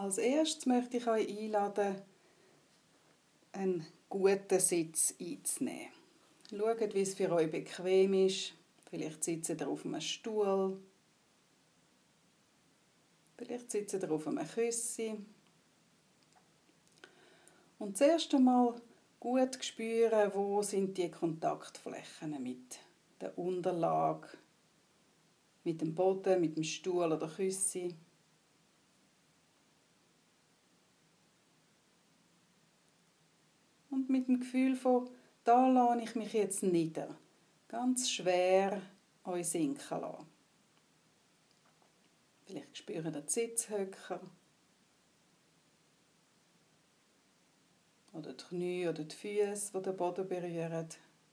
Als erstes möchte ich euch einladen, einen guten Sitz einzunehmen. Schaut, wie es für euch bequem ist. Vielleicht sitzt ihr auf einem Stuhl. Vielleicht sitzt ihr auf einem Kissen. Und zuerst einmal gut spüren, wo sind die Kontaktflächen mit der Unterlage, mit dem Boden, mit dem Stuhl oder Kissen. Und mit dem Gefühl von, da lasse ich mich jetzt nieder, ganz schwer euch sinken lassen. Vielleicht spüren ihr die Sitzhöcker oder die Knie oder die Füße, die den Boden berühren.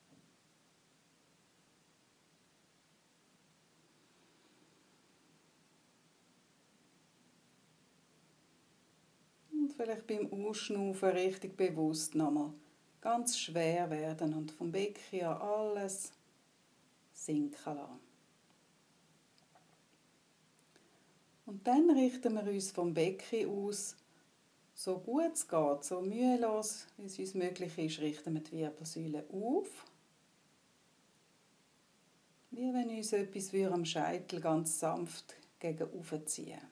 Und vielleicht beim Ausschnaufen richtig bewusst nochmal ganz schwer werden und vom Becken an alles sinken lassen. Und dann richten wir uns vom Becken aus, so gut es geht, so mühelos, wie es uns möglich ist, richten wir die Wirbelsäule auf. Wie wenn uns etwas am Scheitel ganz sanft gegen oben ziehen.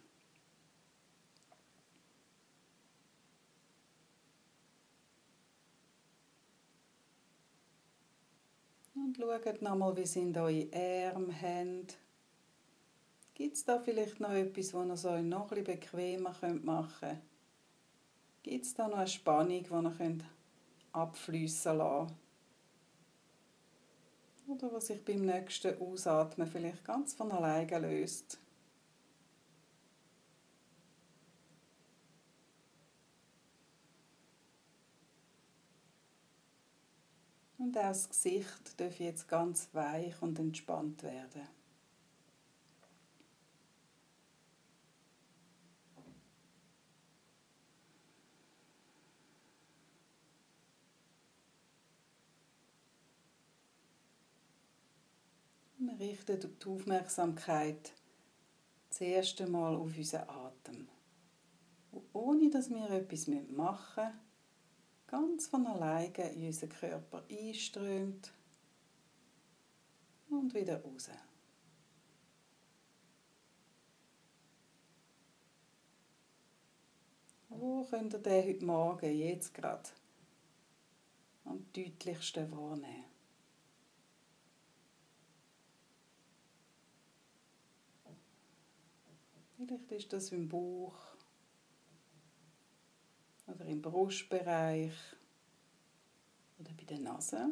Und schaut nochmal, wie sind eure Arme, Hände. Gibt es da vielleicht noch etwas, das ihr euch noch ein bisschen bequemer machen könnt? Gibt es da noch eine Spannung, die ihr abfliessen lassen könnt? Oder was sich beim nächsten Ausatmen vielleicht ganz von alleine löst? Und auch das Gesicht darf jetzt ganz weich und entspannt werden. Wir richten die Aufmerksamkeit das erste Mal auf unseren Atem. Ohne dass wir etwas machen müssen, ganz von alleine in unseren Körper einströmt und wieder raus. Wo könnt ihr den heute Morgen, jetzt gerade, am deutlichsten wahrnehmen? Vielleicht ist das im Bauch oder im Brustbereich oder bei der Nase.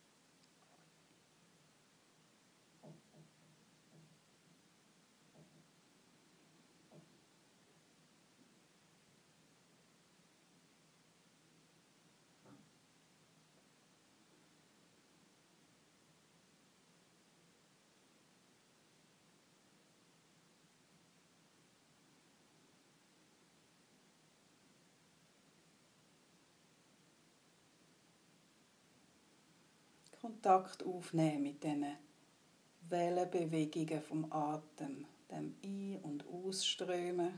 Kontakt aufnehmen mit diesen Wellenbewegungen vom Atem, dem Ein- und Ausströmen.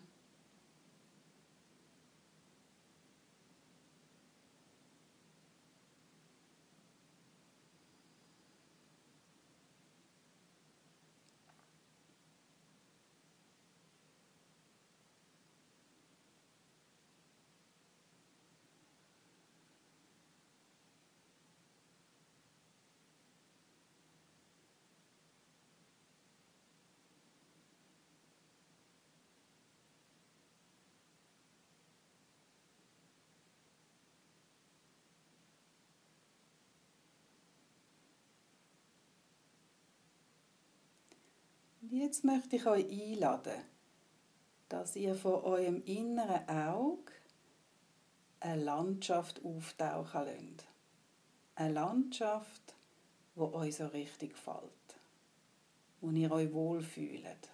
Und jetzt möchte ich euch einladen, dass ihr von eurem inneren Auge eine Landschaft auftauchen lasst. Eine Landschaft, die euch so richtig gefällt, wo ihr euch wohlfühlt.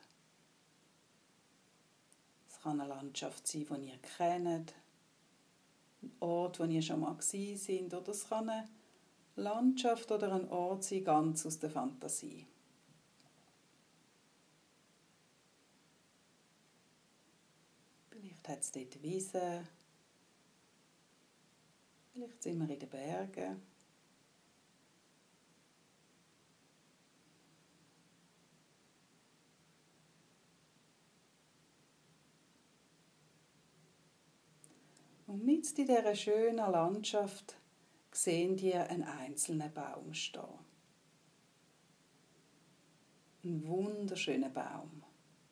Es kann eine Landschaft sein, die ihr kennt, ein Ort, wo ihr schon mal gewesen seid, oder es kann eine Landschaft oder ein Ort sein, ganz aus der Fantasie. Vielleicht hat es dort Wiesen, vielleicht sind wir in den Bergen. Und mitten in dieser schönen Landschaft sehen ihr einen einzelnen Baum stehen. Ein wunderschöner Baum.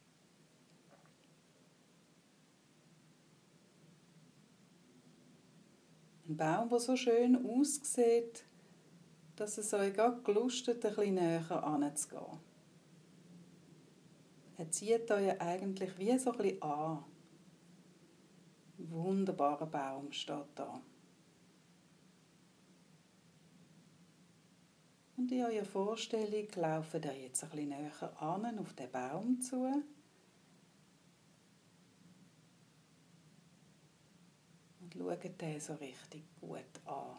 Ein Baum, der so schön aussieht, dass es euch gerade gelustet, ein bisschen näher heranzugehen. Er zieht euch eigentlich wie so ein bisschen an. Ein wunderbarer Baum steht da. Und in eurer Vorstellung lauft ihr jetzt ein bisschen näher an auf den Baum zu. Und schaut den so richtig gut an.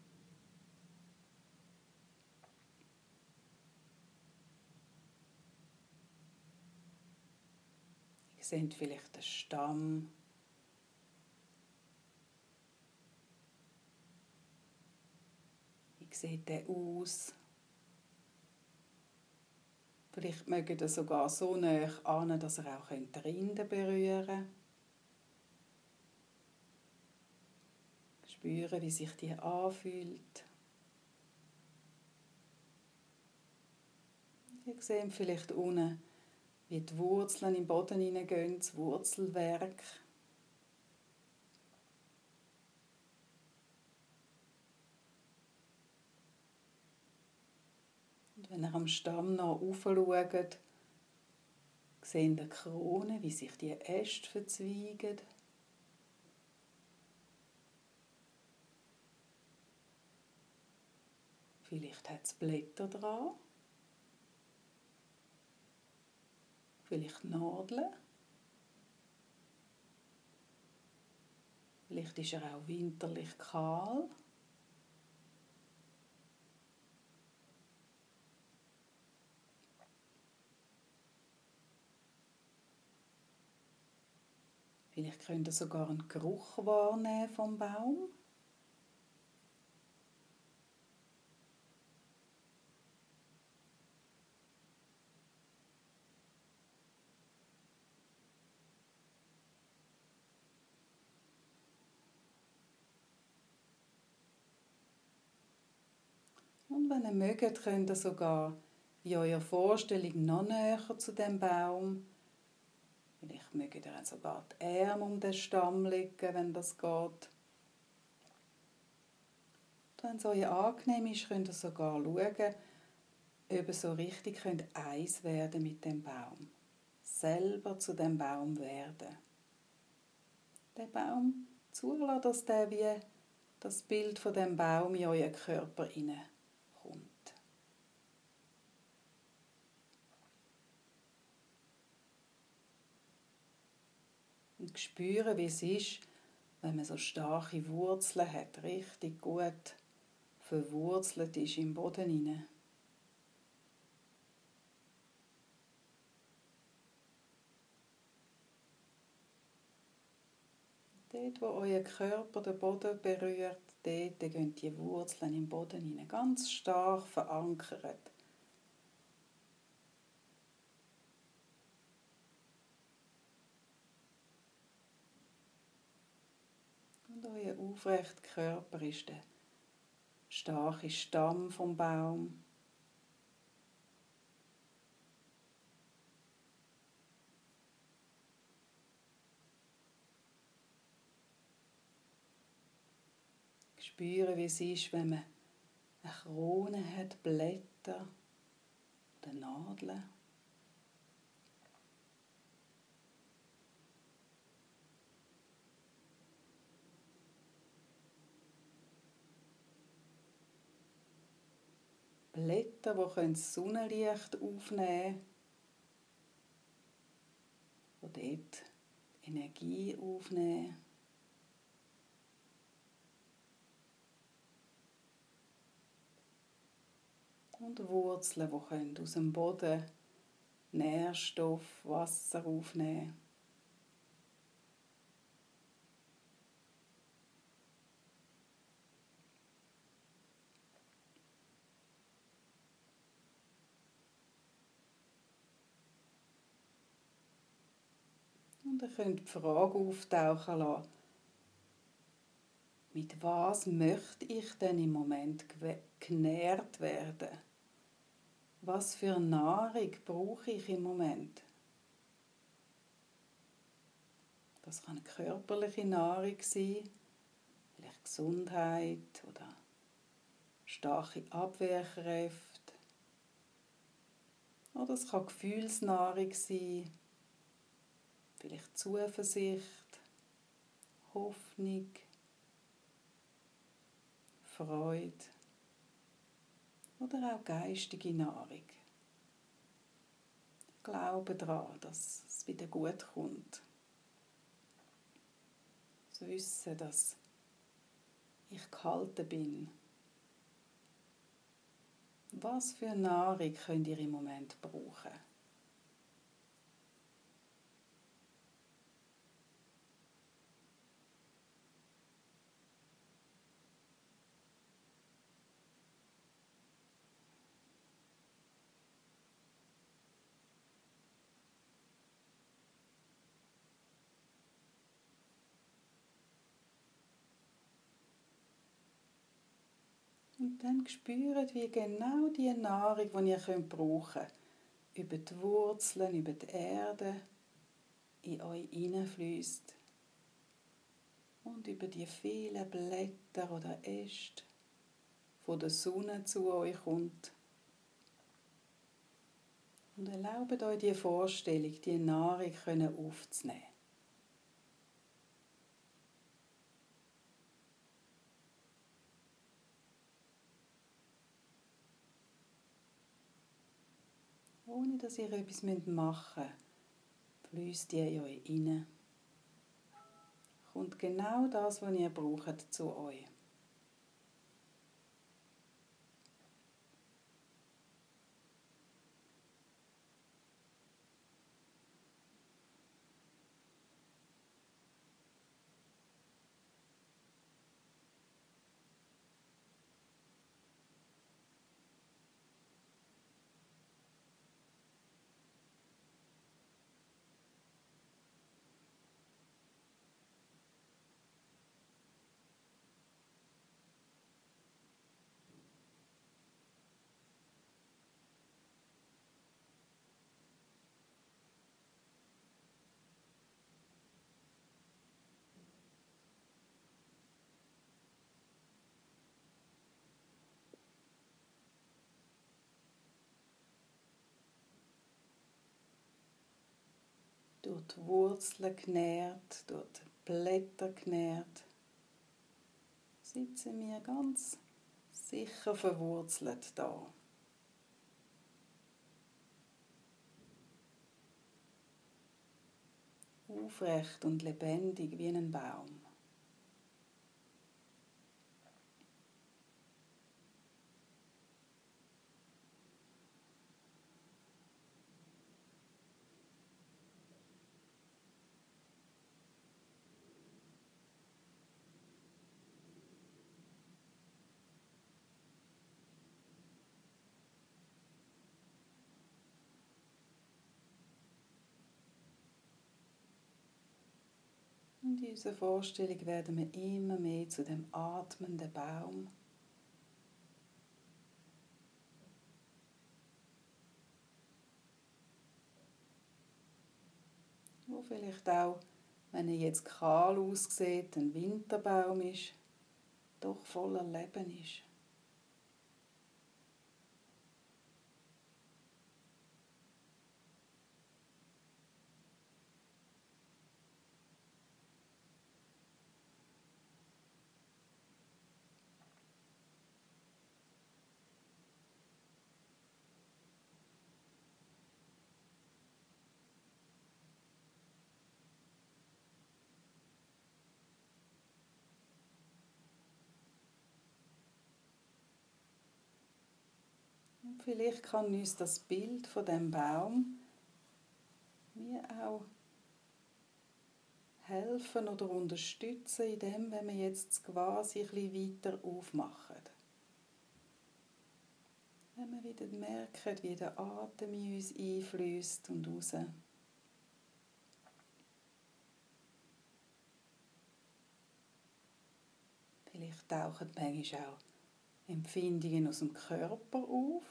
Ihr seht vielleicht den Stamm. Wie sieht der aus? Vielleicht mögt ihr sogar so nah an, dass ihr auch die Rinde berühren könnt. Spüren, wie sich die anfühlt. Ihr seht vielleicht unten, wie die Wurzeln im Boden hineingehen, das Wurzelwerk. Und wenn ihr am Stamm noch raufschaut, seht ihr die Krone, wie sich die Äste verzweigen. Vielleicht hat es Blätter dran. Vielleicht Nadeln. Vielleicht ist er auch winterlich kahl. Vielleicht könnt ihr sogar einen Geruch wahrnehmen vom Baum. Und wenn ihr mögt, könnt ihr sogar in eurer Vorstellung noch näher zu dem Baum. Vielleicht mögt ihr auch sogar die Arme um den Stamm legen, wenn das geht. Wenn es euch angenehm ist, könnt ihr sogar schauen, ob ihr so richtig eins werden mit dem Baum. Selber zu dem Baum werden. Den Baum zulassen, dass der wie das Bild von dem Baum in euren Körper hineinkommt. Und spüren, wie es ist, wenn man so starke Wurzeln hat, richtig gut verwurzelt ist im Boden hinein. Dort, wo euer Körper den Boden berührt, dort gehen die Wurzeln im Boden hinein, ganz stark verankert. Und euer aufrechter Körper ist der starke Stamm vom Baum. Spüren, wie es ist, wenn man eine Krone hat, Blätter oder Nadeln. Blätter, die das Sonnenlicht aufnehmen können, die dort Energie aufnehmen. Und Wurzeln, die aus dem Boden Nährstoff, Wasser aufnehmen können. Und ihr könnt die Frage auftauchen lassen, mit was möchte ich denn im Moment genährt werden? Was für Nahrung brauche ich im Moment? Das kann körperliche Nahrung sein, vielleicht Gesundheit oder starke Abwehrkräfte. Oder es kann Gefühlsnahrung sein, vielleicht Zuversicht, Hoffnung, Freude oder auch geistige Nahrung. Glaube daran, dass es wieder gut kommt. Das Wissen, dass ich gehalten bin. Was für Nahrung könnt ihr im Moment brauchen? Und dann spürt, wie genau die Nahrung, die ihr brauchen könnt, über die Wurzeln, über die Erde in euch hineinfließt und über die vielen Blätter oder Äste von der Sonne zu euch kommt. Und erlaubt euch die Vorstellung, die Nahrung aufzunehmen. Ohne dass ihr etwas machen müsst, fließt die in euch hinein. Kommt genau das, was ihr braucht, zu euch. Durch die Wurzeln genährt, durch die Blätter genährt, sitzen wir ganz sicher verwurzelt da. Aufrecht und lebendig wie ein Baum. Und in unserer Vorstellung werden wir immer mehr zu dem atmenden Baum. Wo vielleicht auch, wenn er jetzt kahl aussieht, ein Winterbaum ist, doch voller Leben ist. Und vielleicht kann uns das Bild von dem Baum wie auch helfen oder unterstützen, in dem, wenn wir jetzt quasi ein bisschen weiter aufmachen. Wenn wir wieder merken, wie der Atem in uns einfließt und raus. Vielleicht tauchen manchmal auch Empfindungen aus dem Körper auf.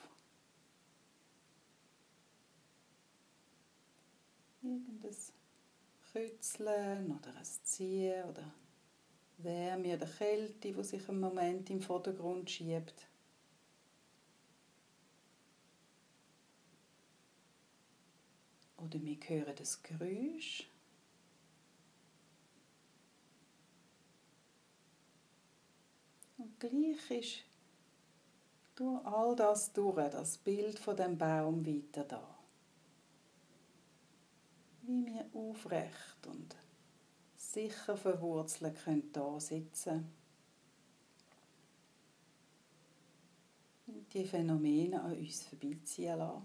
Irgendein Kützeln oder ein Ziehen oder Wärme oder Kälte, die sich im Moment im Vordergrund schiebt. Oder wir hören das Geräusch. Und gleich ist durch all das durch, das Bild von dem Baum weiter da. Wie wir aufrecht und sicher verwurzelt können da sitzen und die Phänomene an uns vorbeiziehen lassen.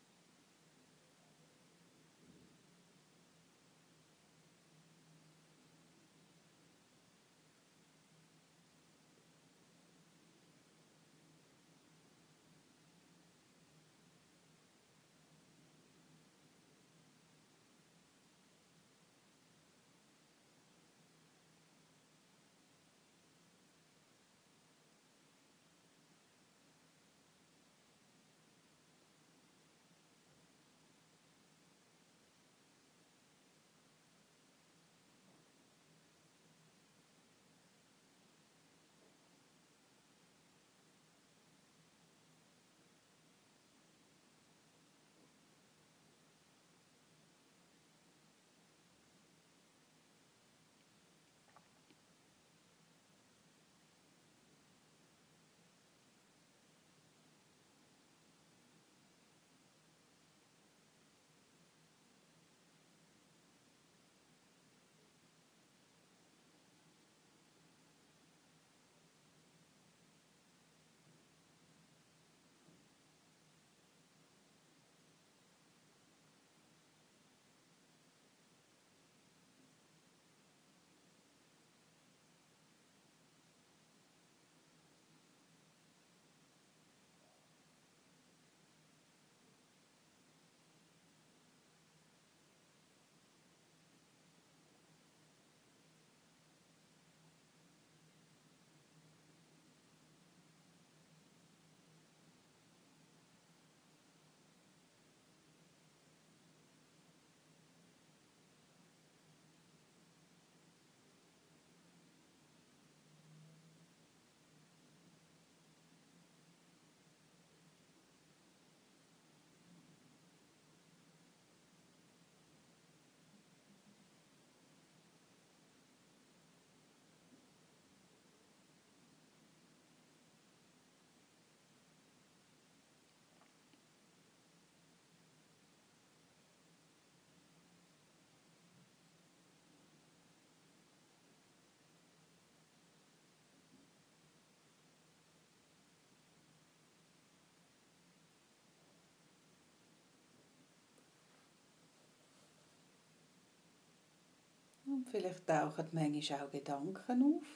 Und vielleicht tauchen manchmal auch Gedanken auf.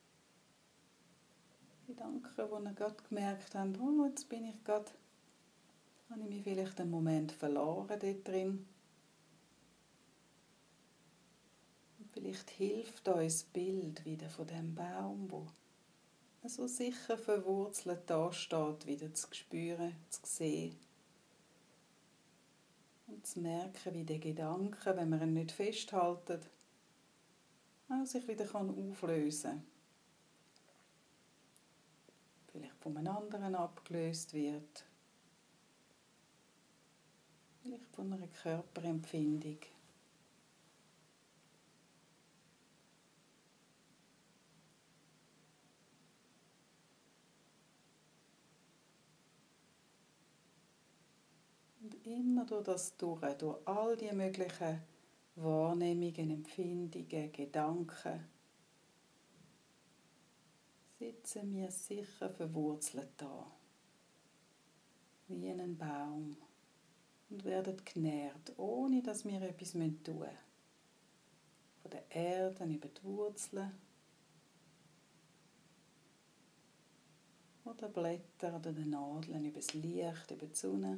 Gedanken, wo ihr gerade gemerkt habt, oh, jetzt bin ich gerade, habe ich mich vielleicht einen Moment verloren dort drin. Und vielleicht hilft uns das Bild wieder von dem Baum, wo so sicher verwurzelt da steht, wieder zu spüren, zu sehen. Und zu merken, wie der Gedanke, wenn wir ihn nicht festhalten, auch sich wieder auflösen kann. Vielleicht von einem anderen abgelöst wird. Vielleicht von einer Körperempfindung. Und immer durch das durch all die möglichen Wahrnehmungen, Empfindungen, Gedanken, sitzen wir sicher verwurzelt da, wie ein Baum, und werden genährt, ohne dass wir etwas tun müssen. Von der Erde über die Wurzeln, oder Blätter oder den Nadeln, über das Licht, über die Sonne.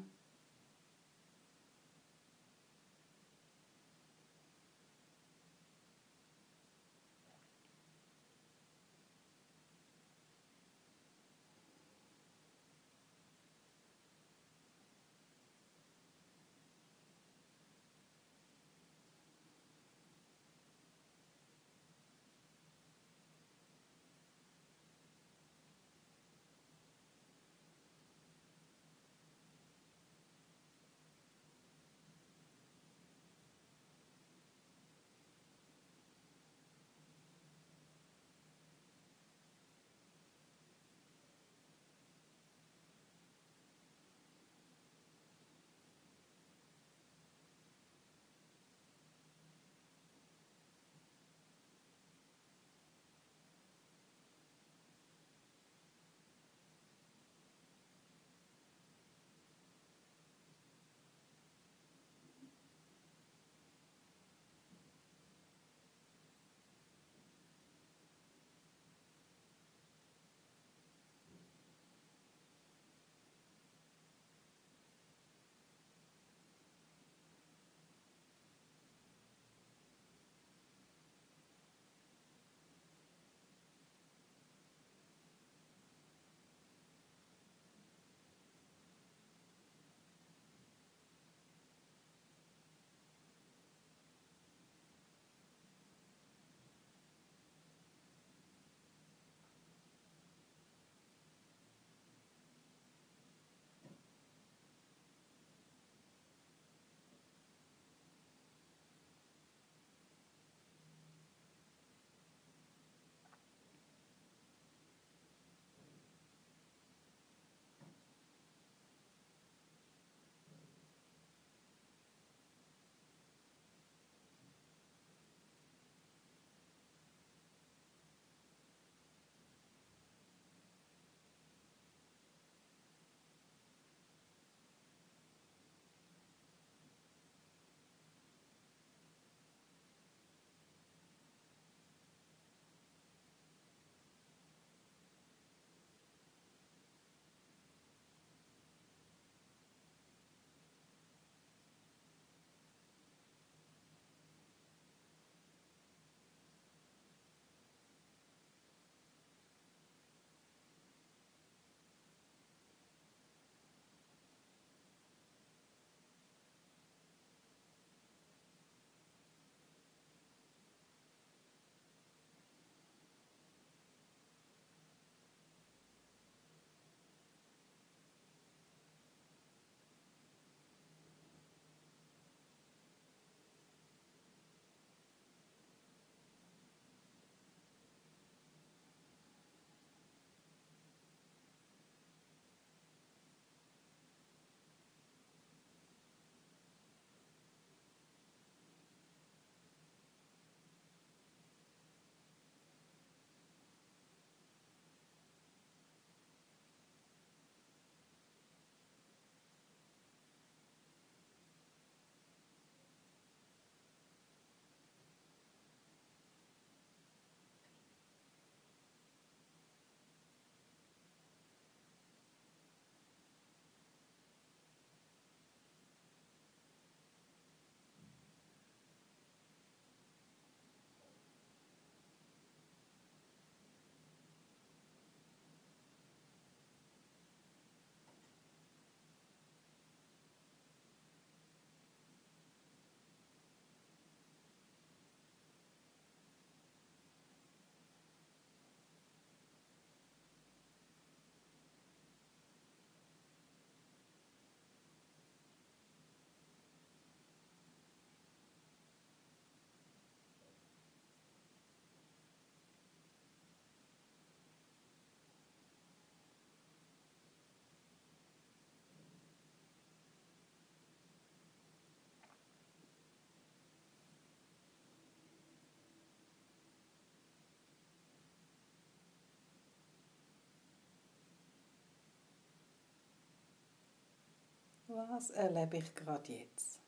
Was erlebe ich gerade jetzt?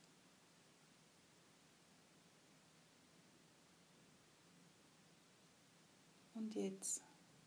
Und jetzt?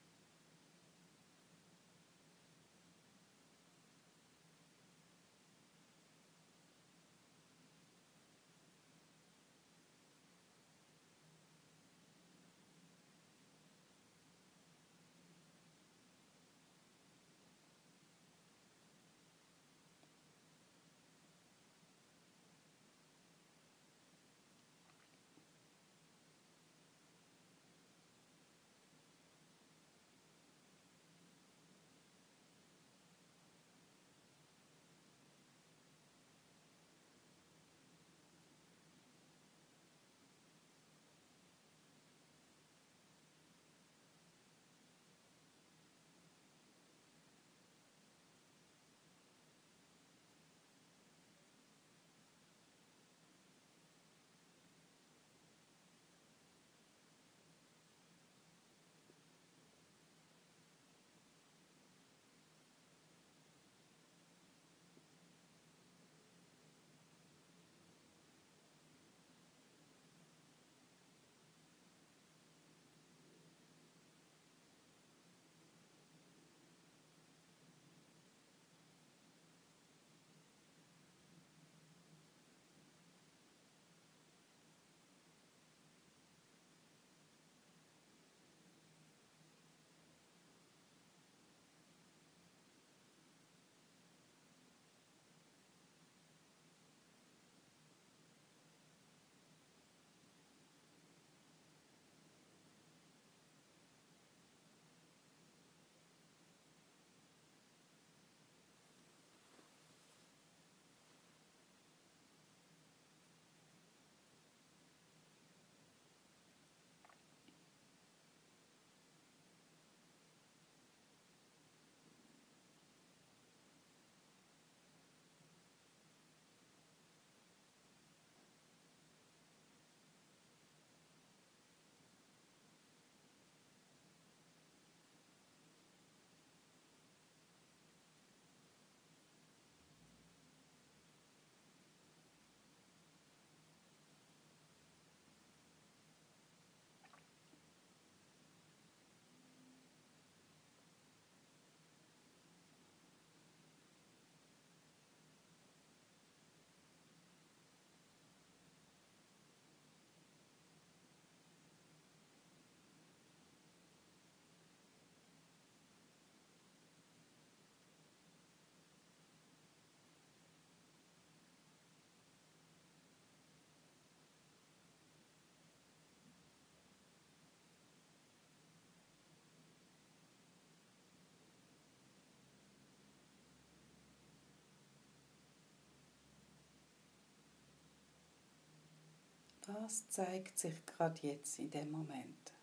Was zeigt sich gerade jetzt in dem Moment?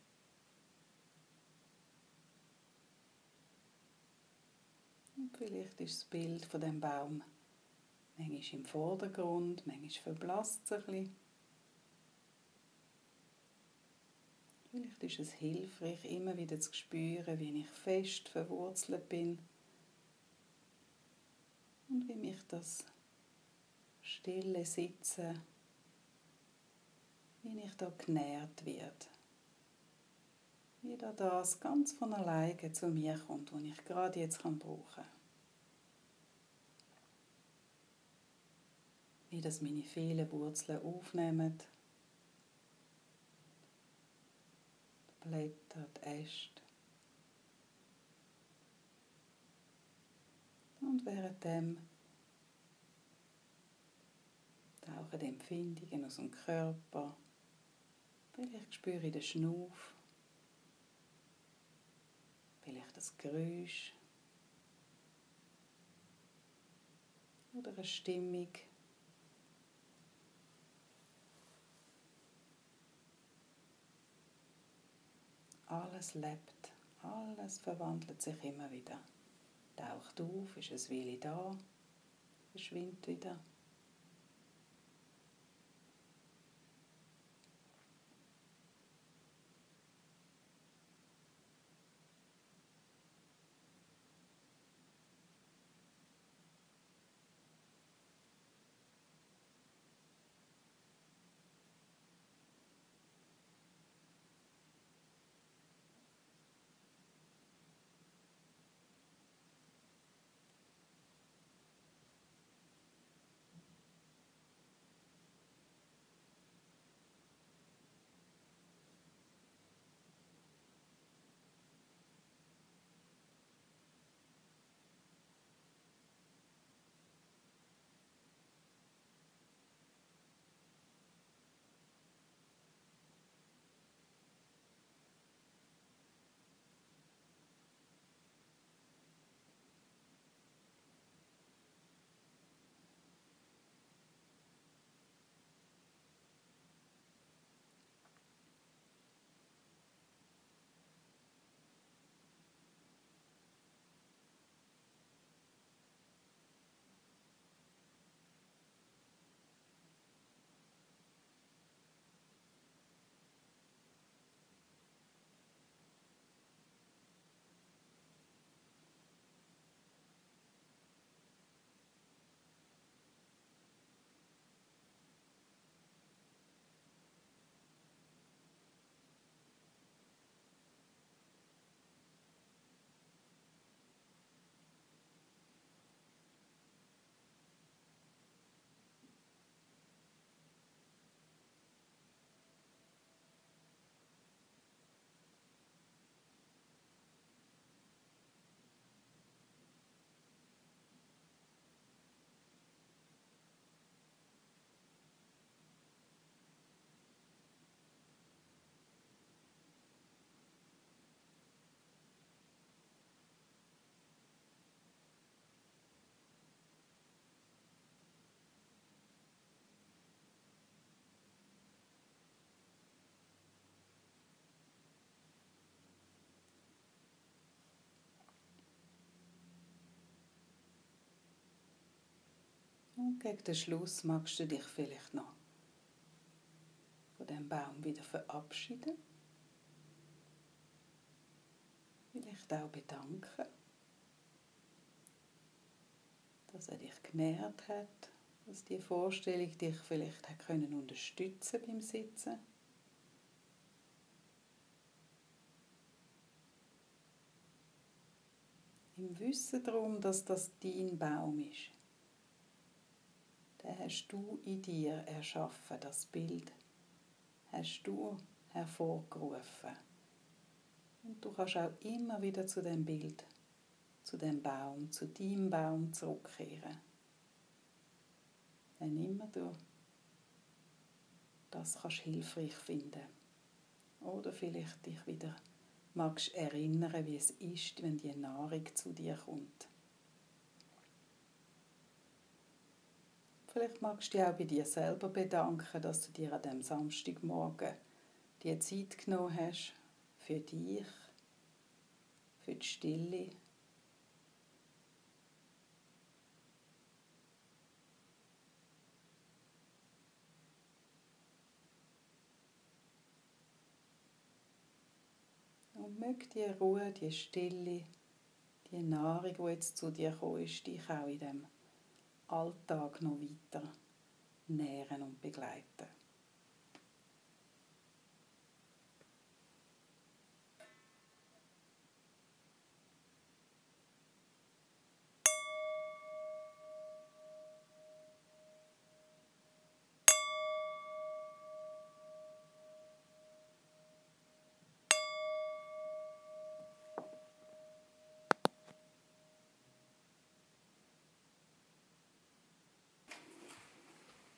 Und vielleicht ist das Bild von dem Baum manchmal im Vordergrund, manchmal verblasst es ein bisschen. Vielleicht ist es hilfreich, immer wieder zu spüren, wie ich fest verwurzelt bin und wie mich das stille Sitzen, wie ich da genährt werde. Wie da das ganz von alleine zu mir kommt, was ich gerade jetzt brauchen kann. Wie das meine vielen Wurzeln aufnehmen. Die Blätter, die Äste. Und währenddem tauchen Empfindungen aus dem Körper. Vielleicht spüre ich den Schnuff. Vielleicht das Geräusch. Oder eine Stimmung. Alles lebt. Alles verwandelt sich immer wieder. Taucht auf, ist ein Weile da, verschwindet wieder. Und gegen den Schluss magst du dich vielleicht noch von diesem Baum wieder verabschieden. Vielleicht auch bedanken, dass er dich genährt hat, dass die Vorstellung dich vielleicht hat können unterstützen beim Sitzen. Im Wissen darum, dass das dein Baum ist. Den hast du in dir erschaffen, das Bild hast du hervorgerufen. Und du kannst auch immer wieder zu dem Bild, zu dem Baum, zu deinem Baum zurückkehren. Wenn immer du das kannst hilfreich finden. Oder vielleicht dich wieder magst erinnern, wie es ist, wenn die Nahrung zu dir kommt. Vielleicht magst du dich auch bei dir selber bedanken, dass du dir an diesem Samstagmorgen die Zeit genommen hast für dich, für die Stille. Und möge die Ruhe, die Stille, die Nahrung, die jetzt zu dir gekommen ist, dich auch in diesem Alltag noch weiter nähren und begleiten.